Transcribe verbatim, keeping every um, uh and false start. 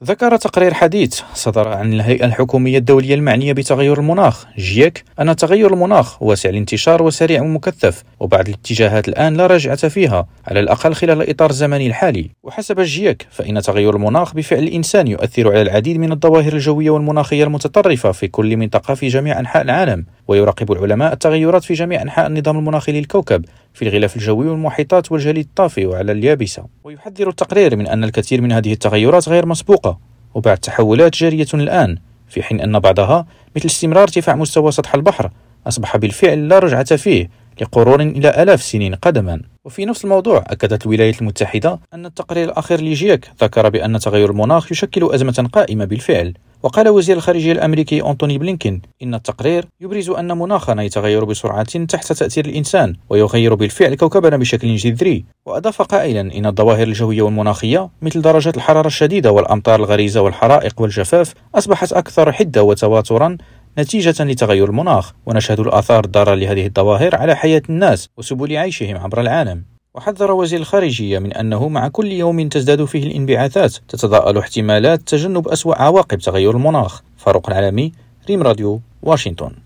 ذكر تقرير حديث صدر عن الهيئة الحكومية الدولية المعنية بتغير المناخ جيك أن تغير المناخ واسع الانتشار وسريع ومكثف، وبعض الاتجاهات الآن لا رجعة فيها على الأقل خلال الإطار الزمني الحالي. وحسب جيك فإن تغير المناخ بفعل الإنسان يؤثر على العديد من الظواهر الجوية والمناخية المتطرفة في كل منطقة في جميع أنحاء العالم، ويراقب العلماء التغيرات في جميع أنحاء النظام المناخي للكوكب في الغلاف الجوي والمحيطات والجليد الطافي وعلى اليابسة. ويحذر التقرير من أن الكثير من هذه التغيرات غير مسبوقة وبعد تحولات جارية الآن، في حين أن بعضها مثل استمرار ارتفاع مستوى سطح البحر أصبح بالفعل لا رجعة فيه لقرون إلى آلاف السنين قدما. وفي نفس الموضوع أكدت الولايات المتحدة أن التقرير الأخير لجيك ذكر بأن تغير المناخ يشكل أزمة قائمة بالفعل. وقال وزير الخارجية الأمريكي أنتوني بلينكين إن التقرير يبرز أن مناخنا يتغير بسرعة تحت تأثير الإنسان ويغير بالفعل كوكبنا بشكل جذري. وأضاف قائلا إن الظواهر الجوية والمناخية مثل درجات الحرارة الشديدة والأمطار الغريزة والحرائق والجفاف أصبحت أكثر حدة وتواترا نتيجة لتغير المناخ، ونشهد الآثار الضارة لهذه الظواهر على حياة الناس وسبل عيشهم عبر العالم. وحذر وزير الخارجية من أنه مع كل يوم تزداد فيه الانبعاثات تتضاءل احتمالات تجنب أسوأ عواقب تغير المناخ. فاروق العالمي، ريم راديو، واشنطن.